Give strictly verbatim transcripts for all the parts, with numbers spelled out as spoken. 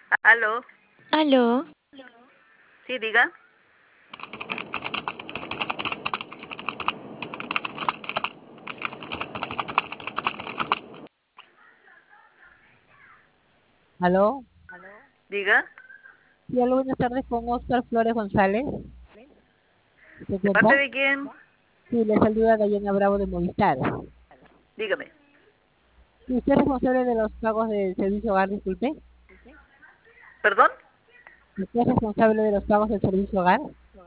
Aló, Aló, sí, diga. ¿Aló? Diga. Sí, aló, buenas tardes con Oscar Flores González. ¿Se ¿De encuentra? parte de quién? Sí, le saluda Dayana Bravo de Movistar. Dígame. ¿Y usted es responsable de los pagos del servicio hogar, disculpe? ¿Perdón? ¿Usted es responsable de los pagos del servicio hogar?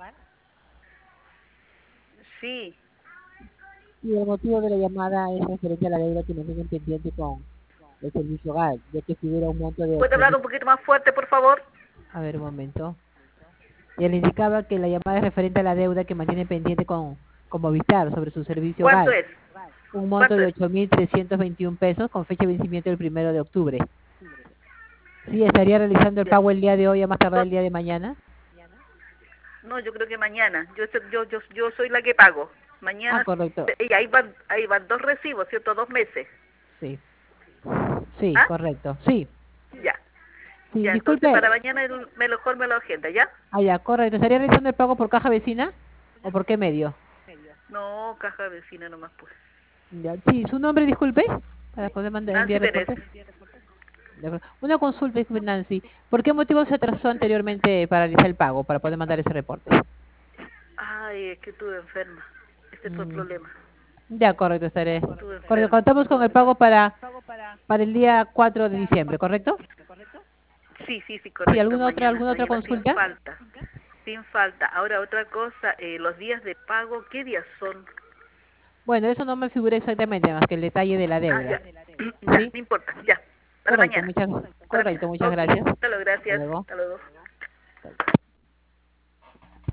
Sí. Y el motivo de la llamada es referente a la deuda que nos tienen pendiente con el servicio hogar, ya que figura un monto de ¿Puede ocho hablar mil. un poquito más fuerte, por favor? A ver, un momento. Ya le indicaba que la llamada es referente a la deuda que mantiene pendiente con, con Movistar sobre su servicio ¿Cuánto hogar. es? Un monto ¿Cuánto de es? ocho mil trescientos veintiún pesos con fecha de vencimiento el primero de octubre. Sí, estaría realizando el Ya. pago el día de hoy a más tardar No, el día de mañana. no, yo creo que mañana. Yo, so- yo, yo, yo soy la que pago. Ah, Mañana. correcto. Y ahí van, ahí van dos recibos, ¿cierto? Dos meses. Sí, sí, ¿Ah? correcto. Sí, Ya. sí, Ya, entonces disculpe. para mañana el- me mejor me lo agenda, ¿ya? Ah, ya, correcto. ¿Estaría realizando el pago por caja vecina? ¿O por qué medio? No, caja vecina nomás, pues. Ya, sí, su nombre, disculpe, para poder mandar, Nancy enviar Pérez. reporte. De acuerdo. Una consulta, disculpe, Nancy. ¿Por qué motivo se atrasó anteriormente para realizar el pago, para poder mandar ese reporte? Ay, es que estuve enferma. Ese fue el Mm, problema. ya, correcto, estaré. Estuve Correcto, enferma. contamos con el pago para, para el día cuatro de diciembre, ¿correcto? Sí, sí, sí, Sí, correcto. ¿alguna otra, Mañana, alguna otra mañana sin consulta? falta. Sin falta. Ahora otra cosa, eh, los días de pago, ¿qué días son? Bueno, eso no me figura exactamente, más que el detalle de la Ah, deuda. ya. Ya, ¿Sí? no importa. Ya. Para Correcto, mañana. muchas, Para correcto, mañana. muchas Ok. gracias. Hasta luego, Hasta gracias. luego. Hasta luego.